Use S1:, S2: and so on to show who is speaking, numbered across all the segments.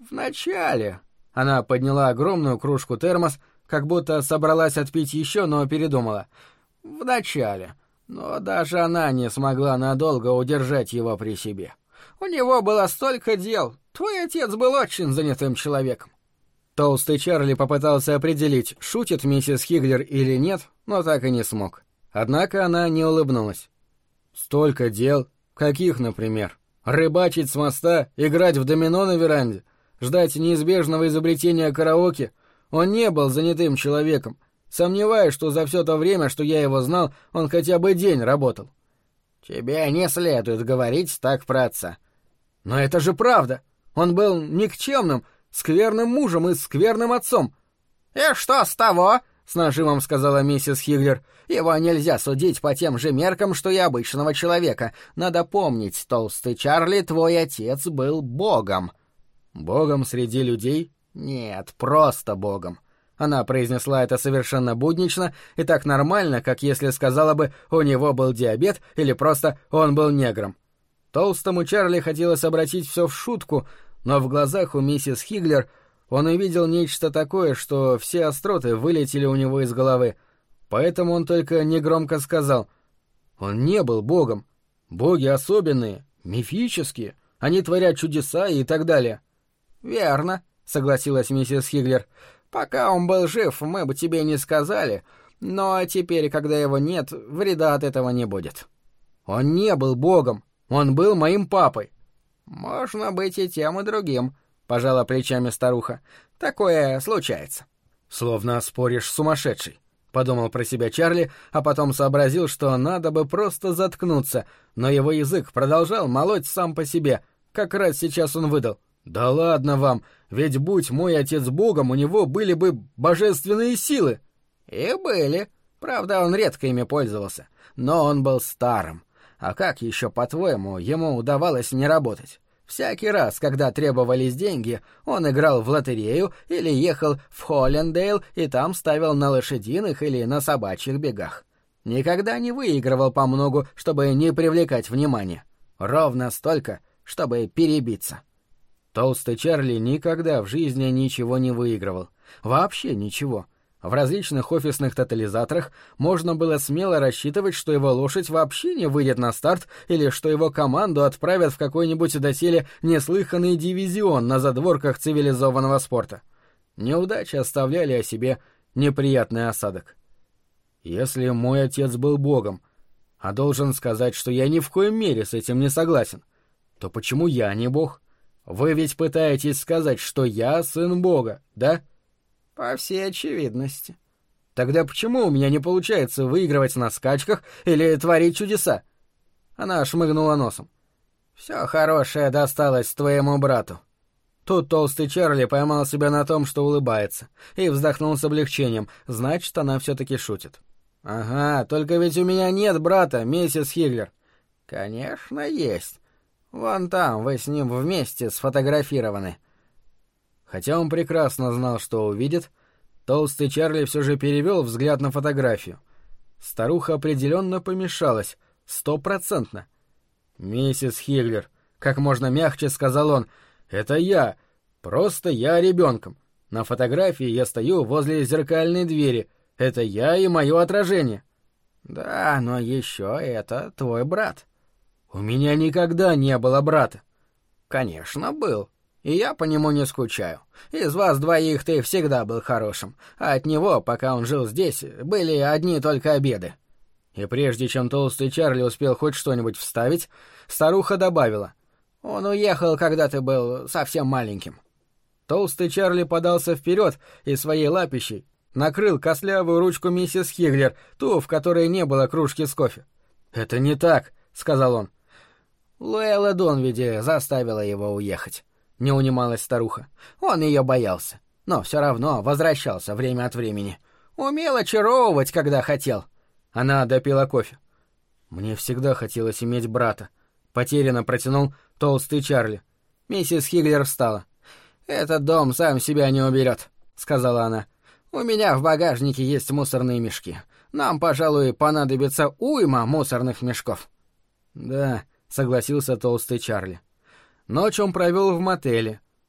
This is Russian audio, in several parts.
S1: «Вначале...» Она подняла огромную кружку-термос, как будто собралась отпить еще, но передумала. «Вначале. Но даже она не смогла надолго удержать его при себе. У него было столько дел. Твой отец был очень занятым человеком». Толстый Чарли попытался определить, шутит миссис Хиглер или нет, но так и не смог. Однако она не улыбнулась. «Столько дел? Каких, например? Рыбачить с моста, играть в домино на веранде, ждать неизбежного изобретения караоке? Он не был занятым человеком. Сомневаюсь, что за все то время, что я его знал, он хотя бы день работал». «Тебе не следует говорить так про отца». «Но это же правда! Он был никчемным, скверным мужем и скверным отцом». «И что с того?» — с нажимом сказала миссис Хиглер. «Его нельзя судить по тем же меркам, что и обычного человека. Надо помнить, толстый Чарли, твой отец был богом». «Богом среди людей?» «Нет, просто богом». Она произнесла это совершенно буднично и так нормально, как если сказала бы «у него был диабет» или просто «он был негром». Толстому Чарли хотелось обратить все в шутку, но в глазах у миссис Хиглер он увидел нечто такое, что все остроты вылетели у него из головы. Поэтому он только негромко сказал: «Он не был богом. Боги особенные, мифические. Они творят чудеса и так далее». «Верно», — согласилась миссис Хиглер. «Пока он был жив, мы бы тебе не сказали, но теперь, когда его нет, вреда от этого не будет». «Он не был богом. Он был моим папой». «Можно быть и тем, и другим», — пожала плечами старуха. «Такое случается». «Словно споришь с сумасшедшей», — подумал про себя Чарли, а потом сообразил, что надо бы просто заткнуться, но его язык продолжал молоть сам по себе. Как раз сейчас он выдал: «Да ладно вам, ведь будь мой отец богом, у него были бы божественные силы». «И были. Правда, он редко ими пользовался. Но он был старым. А как еще, по-твоему, ему удавалось не работать? Всякий раз, когда требовались деньги, он играл в лотерею или ехал в Холлендейл и там ставил на лошадиных или на собачьих бегах. Никогда не выигрывал по многу, чтобы не привлекать внимания. Ровно столько, чтобы перебиться». Толстый Чарли никогда в жизни ничего не выигрывал. Вообще ничего. В различных офисных тотализаторах можно было смело рассчитывать, что его лошадь вообще не выйдет на старт или что его команду отправят в какой-нибудь доселе неслыханный дивизион на задворках цивилизованного спорта. Неудачи оставляли о себе неприятный осадок. Если мой отец был богом, а должен сказать, что я ни в коем мере с этим не согласен, то почему я не бог? Вы ведь пытаетесь сказать, что я сын бога, да? По всей очевидности. Тогда почему у меня не получается выигрывать на скачках или творить чудеса? Она шмыгнула носом. Все хорошее досталось твоему брату. Тут толстый Чарли поймал себя на том, что улыбается, и вздохнул с облегчением. Значит, она все-таки шутит. «Ага, только ведь у меня нет брата, миссис Хиглер». «Конечно, есть. Вон там вы с ним вместе сфотографированы». Хотя он прекрасно знал, что увидит, толстый Чарли все же перевел взгляд на фотографию. Старуха определенно помешалась, 100%. «Миссис Хиглер», — как можно мягче сказал он, — «это я, просто я ребенком. На фотографии я стою возле зеркальной двери. Это я и мое отражение». «Да, но еще это твой брат». «У меня никогда не было брата». «Конечно, был. И я по нему не скучаю. Из вас двоих ты всегда был хорошим, а от него, пока он жил здесь, были одни только обеды». И прежде чем толстый Чарли успел хоть что-нибудь вставить, старуха добавила: «Он уехал, когда ты был совсем маленьким». Толстый Чарли подался вперед и своей лапищей накрыл костлявую ручку миссис Хиглер, ту, в которой не было кружки с кофе. «Это не так», — сказал он. «Луэлла Донвиди заставила его уехать», — не унималась старуха. «Он ее боялся, но все равно возвращался время от времени. Умел очаровывать, когда хотел». Она допила кофе. «Мне всегда хотелось иметь брата», — потерянно протянул толстый Чарли. Миссис Хиглер встала. «Этот дом сам себя не уберет», — сказала она. «У меня в багажнике есть мусорные мешки. Нам, пожалуй, понадобится уйма мусорных мешков». «Да», — согласился толстый Чарли. Ночь он провел в мотеле.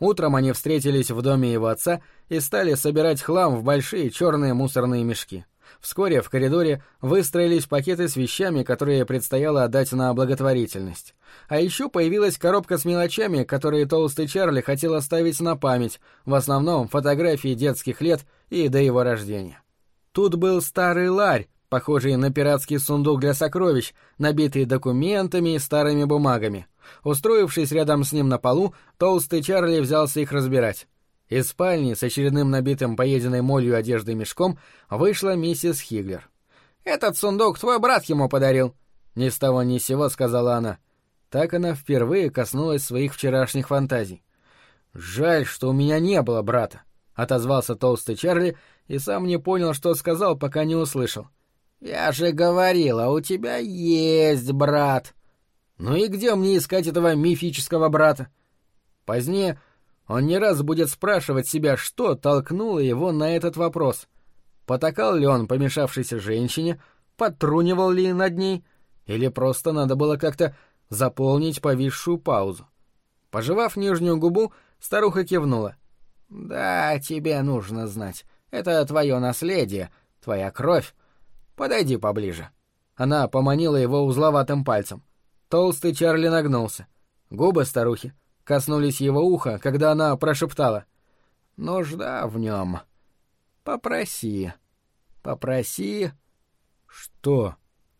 S1: Утром они встретились в доме его отца и стали собирать хлам в большие черные мусорные мешки. Вскоре в коридоре выстроились пакеты с вещами, которые предстояло отдать на благотворительность. А еще появилась коробка с мелочами, которые толстый Чарли хотел оставить на память, в основном фотографии детских лет и до его рождения. Тут был старый ларь, похожий на пиратский сундук для сокровищ, набитый документами и старыми бумагами. Устроившись рядом с ним на полу, толстый Чарли взялся их разбирать. Из спальни с очередным набитым поеденной молью одеждой мешком вышла миссис Хиглер. «Этот сундук твой брат ему подарил», — ни с того ни с сего сказала она. Так она впервые коснулась своих вчерашних фантазий. «Жаль, что у меня не было брата», — отозвался толстый Чарли и сам не понял, что сказал, пока не услышал. «Я же говорила, у тебя есть брат». «Ну и где мне искать этого мифического брата?» Позднее он не раз будет спрашивать себя, что толкнуло его на этот вопрос. Потакал ли он помешавшейся женщине, подтрунивал ли над ней, или просто надо было как-то заполнить повисшую паузу. Пожевав нижнюю губу, старуха кивнула. «Да, тебе нужно знать. Это твое наследие, твоя кровь. Подойди поближе». Она поманила его узловатым пальцем. Толстый Чарли нагнулся. Губы старухи коснулись его уха, когда она прошептала: «Нужда в нем. Попроси. Попроси». «Что?»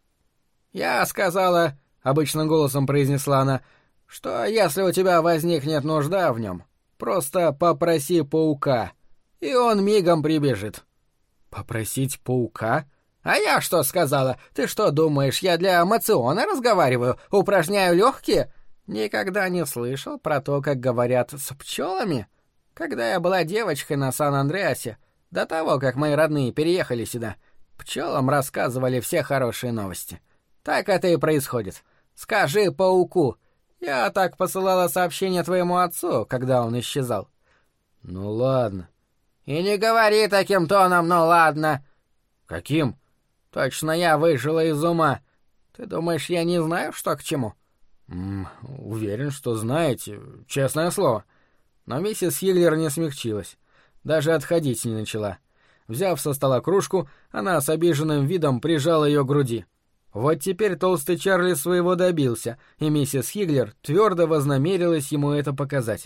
S1: «Я сказала, — обычным голосом произнесла она, — что если у тебя возникнет нужда в нем, просто попроси паука, и он мигом прибежит». «Попросить паука?» «А я что сказала? Ты что думаешь, я для мациона разговариваю, упражняю легкие? Никогда не слышал про то, как говорят с пчелами? Когда я была девочкой на Сан-Андреасе, до того, как мои родные переехали сюда, пчелам рассказывали все хорошие новости. Так это и происходит. Скажи пауку. Я так посылала сообщение твоему отцу, когда он исчезал». «Ну ладно». «И не говори таким тоном, ну ладно». «Каким?» «Точно я выжила из ума. Ты думаешь, я не знаю, что к чему?» «Уверен, что знаете, честное слово». Но миссис Хиглер не смягчилась. Даже отходить не начала. Взяв со стола кружку, она с обиженным видом прижала ее к груди. Вот теперь толстый Чарли своего добился, и миссис Хиглер твердо вознамерилась ему это показать.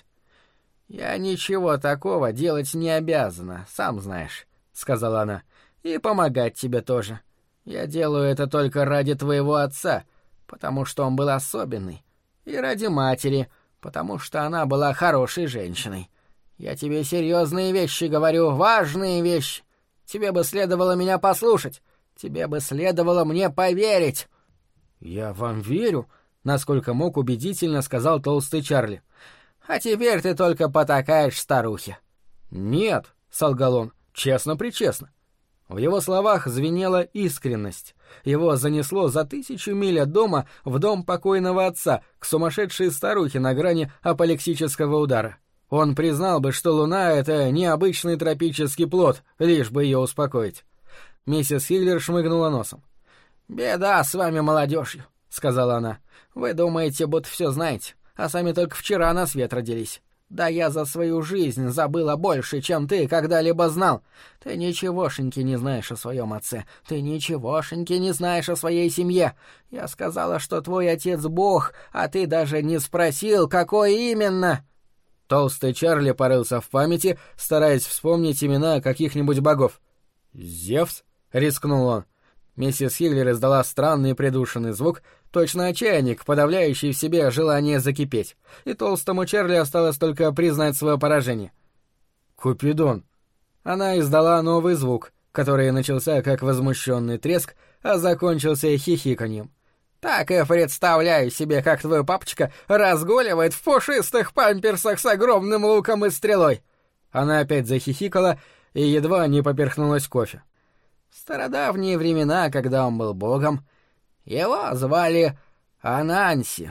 S1: «Я ничего такого делать не обязана, сам знаешь», — сказала она, — «и помогать тебе тоже. Я делаю это только ради твоего отца, потому что он был особенный, и ради матери, потому что она была хорошей женщиной. Я тебе серьезные вещи говорю, важные вещи. Тебе бы следовало меня послушать, тебе бы следовало мне поверить». «Я вам верю», — насколько мог убедительно сказал толстый Чарли. «А теперь ты только потакаешь старухе». «Нет», — солгал он, — «честно-причестно». В его словах звенела искренность. Его занесло за 1000 миль от дома в дом покойного отца, к сумасшедшей старухе на грани апоплексического удара. Он признал бы, что луна — это необычный тропический плод, лишь бы ее успокоить. Миссис Хиглер шмыгнула носом. «Беда с вами, молодежью», — сказала она. «Вы думаете, будто все знаете, а сами только вчера на свет родились. Да я за свою жизнь забыла больше, чем ты когда-либо знал. Ты ничегошеньки не знаешь о своем отце. Ты ничегошеньки не знаешь о своей семье. Я сказала, что твой отец бог, а ты даже не спросил, какой именно». Толстый Чарли порылся в памяти, стараясь вспомнить имена каких-нибудь богов. «Зевс?» — рискнул он. Миссис Хиглер издала странный придушенный звук, точно чайник, подавляющий в себе желание закипеть, и толстому Чарли осталось только признать свое поражение. «Купидон». Она издала новый звук, который начался как возмущенный треск, а закончился хихиканьем. «Так и представляю себе, как твой папочка разгуливает в пушистых памперсах с огромным луком и стрелой». Она опять захихикала и едва не поперхнулась кофе. В стародавние времена, когда он был богом, его звали Ананси.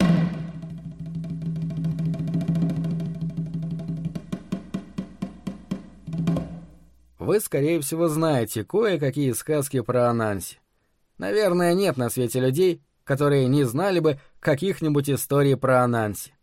S1: Вы, скорее всего, знаете кое-какие сказки про Ананси. Наверное, нет на свете людей, которые не знали бы каких-нибудь историй про Ананси.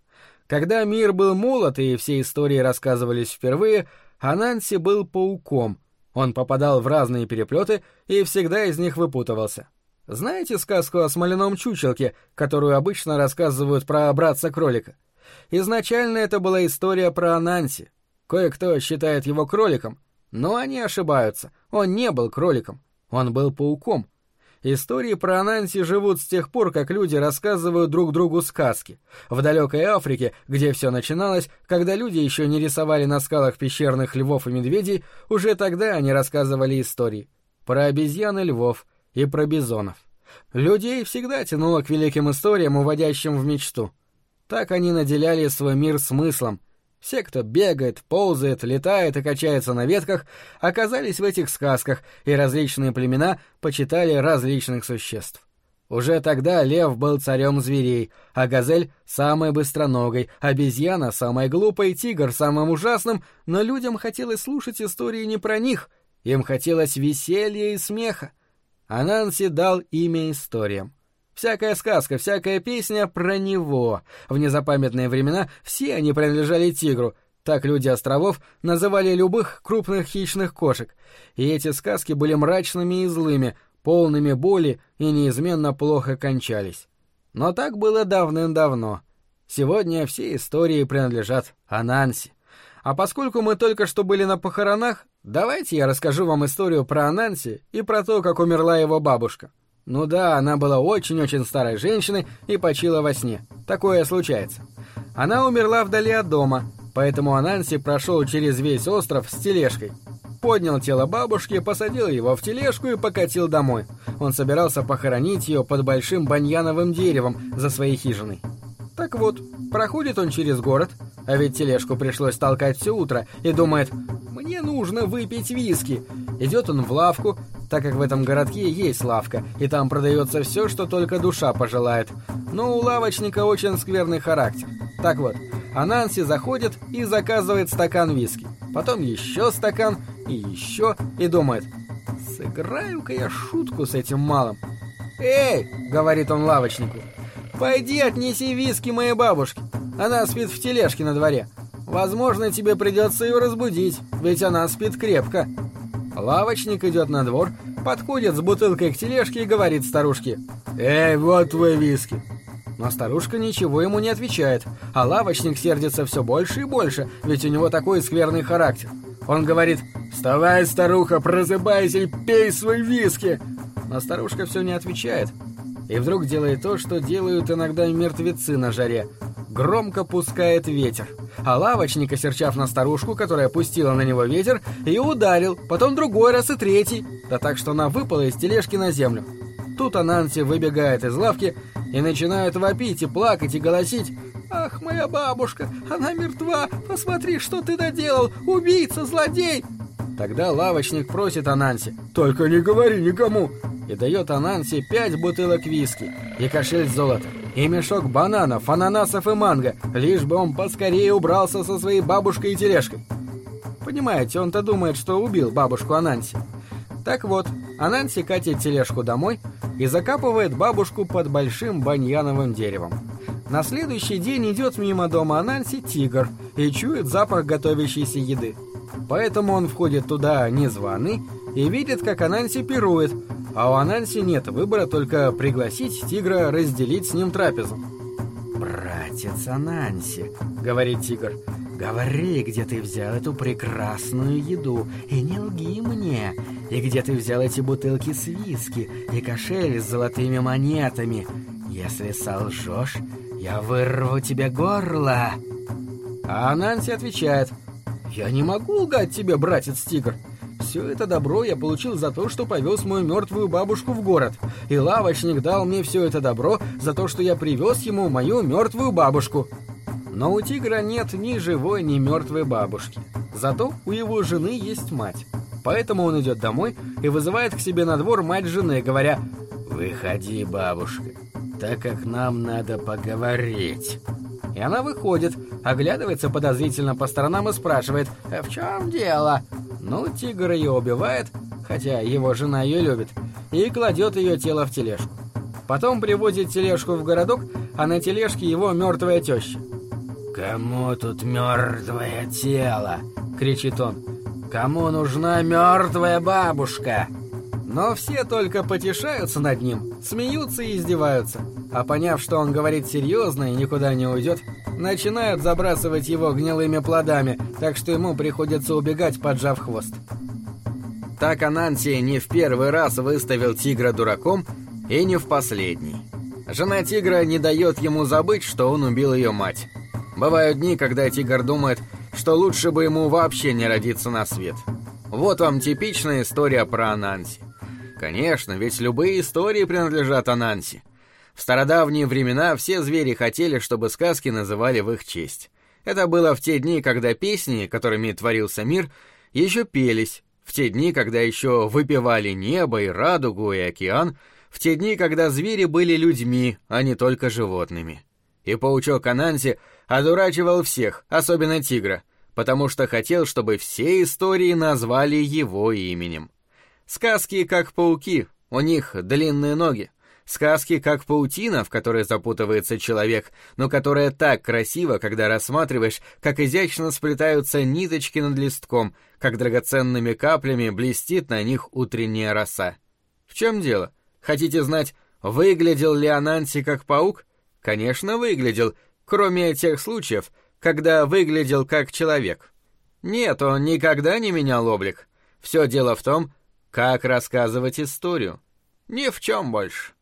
S1: Когда мир был молод и все истории рассказывались впервые, Ананси был пауком. Он попадал в разные переплеты и всегда из них выпутывался. Знаете сказку о смоляном чучелке, которую обычно рассказывают про братца-кролика? Изначально это была история про Ананси. Кое-кто считает его кроликом, но они ошибаются. Он не был кроликом, он был пауком. Истории про Ананси живут с тех пор, как люди рассказывают друг другу сказки. В далекой Африке, где все начиналось, когда люди еще не рисовали на скалах пещерных львов и медведей, уже тогда они рассказывали истории. Про обезьян и львов, и про бизонов. Людей всегда тянуло к великим историям, уводящим в мечту. Так они наделяли свой мир смыслом. Все, кто бегает, ползает, летает и качается на ветках, оказались в этих сказках, и различные племена почитали различных существ. Уже тогда лев был царем зверей, а газель — самой быстроногой, обезьяна — самой глупой, тигр — самым ужасным, но людям хотелось слушать истории не про них, им хотелось веселья и смеха. Ананси дал имя историям. Всякая сказка, всякая песня про него. В незапамятные времена все они принадлежали тигру. Так люди островов называли любых крупных хищных кошек. И эти сказки были мрачными и злыми, полными боли и неизменно плохо кончались. Но так было давным-давно. Сегодня все истории принадлежат Ананси. А поскольку мы только что были на похоронах, давайте я расскажу вам историю про Ананси и про то, как умерла его бабушка. Ну да, она была очень-очень старой женщиной и почила во сне. Такое случается. Она умерла вдали от дома, поэтому Ананси прошел через весь остров с тележкой. Поднял тело бабушки, посадил его в тележку и покатил домой. Он собирался похоронить ее под большим баньяновым деревом за своей хижиной. Так вот, проходит он через город, а ведь тележку пришлось толкать все утро, и думает: «Мне нужно выпить виски». Идет он в лавку, так как в этом городке есть лавка, и там продается все, что только душа пожелает. Но у лавочника очень скверный характер. Так вот, Ананси заходит и заказывает стакан виски. Потом еще стакан, и еще, и думает: «Сыграю-ка я шутку с этим малым». «Эй!» — говорит он лавочнику. «Пойди отнеси виски моей бабушке. Она спит в тележке на дворе. Возможно, тебе придется ее разбудить, ведь она спит крепко». Лавочник идет на двор, подходит с бутылкой к тележке и говорит старушке: «Эй, вот твой виски». Но старушка ничего ему не отвечает, а лавочник сердится все больше и больше, ведь у него такой скверный характер. Он говорит: «Вставай, старуха, просыпайся и пей свой виски». Но старушка все не отвечает. И вдруг делает то, что делают иногда мертвецы на жаре. Громко пускает ветер. А лавочник, осерчав на старушку, которая пустила на него ветер, и ударил, потом другой раз и третий, да так, что она выпала из тележки на землю. Тут Ананси выбегает из лавки и начинает вопить и плакать и голосить: «Ах, моя бабушка, она мертва, посмотри, что ты наделал, убийца, злодей!» Тогда лавочник просит Ананси: «Только не говори никому!» и дает Ананси 5 бутылок виски, и кошель золота, и мешок бананов, ананасов и манго, лишь бы он поскорее убрался со своей бабушкой и тележкой. Понимаете, он-то думает, что убил бабушку Ананси. Так вот, Ананси катит тележку домой и закапывает бабушку под большим баньяновым деревом. На следующий день идет мимо дома Ананси тигр и чует запах готовящейся еды. Поэтому он входит туда незваный и видит, как Ананси пирует, а у Ананси нет выбора, только пригласить тигра разделить с ним трапезу. «Братец Ананси», — говорит тигр, — «говори, где ты взял эту прекрасную еду, и не лги мне, и где ты взял эти бутылки с виски, и кошель с золотыми монетами. Если солжешь, я вырву тебе горло». А Ананси отвечает: «Я не могу лгать тебе, братец тигр. Все это добро я получил за то, что повез мою мертвую бабушку в город, и лавочник дал мне все это добро за то, что я привез ему мою мертвую бабушку». Но у тигра нет ни живой, ни мертвой бабушки. Зато у его жены есть мать. Поэтому он идет домой и вызывает к себе на двор мать жены, говоря: «Выходи, бабушка, так как нам надо поговорить». И она выходит, оглядывается подозрительно по сторонам и спрашивает: «В чем дело?» Ну, тигр ее убивает, хотя его жена ее любит, и кладет ее тело в тележку. Потом привозит тележку в городок, а на тележке его мертвая теща. «Кому тут мертвое тело?» — кричит он. «Кому нужна мертвая бабушка?» Но все только потешаются над ним, смеются и издеваются, а поняв, что он говорит серьезно и никуда не уйдет, начинают забрасывать его гнилыми плодами, так что ему приходится убегать, поджав хвост. Так Ананси не в первый раз выставил тигра дураком и не в последний. Жена тигра не дает ему забыть, что он убил ее мать. Бывают дни, когда тигр думает, что лучше бы ему вообще не родиться на свет. Вот вам типичная история про Ананси. Конечно, ведь любые истории принадлежат Ананси. В стародавние времена все звери хотели, чтобы сказки называли в их честь. Это было в те дни, когда песни, которыми творился мир, еще пелись, в те дни, когда еще выпевали небо и радугу и океан, в те дни, когда звери были людьми, а не только животными. И паучок Ананси одурачивал всех, особенно тигра, потому что хотел, чтобы все истории назвали его именем. Сказки как пауки, у них длинные ноги. Сказки как паутина, в которой запутывается человек, но которая так красива, когда рассматриваешь, как изящно сплетаются ниточки над листком, как драгоценными каплями блестит на них утренняя роса. В чем дело? Хотите знать, выглядел ли Ананси как паук? Конечно, выглядел, кроме тех случаев, когда выглядел как человек. Нет, он никогда не менял облик. Все дело в том, как рассказывать историю. Ни в чем больше.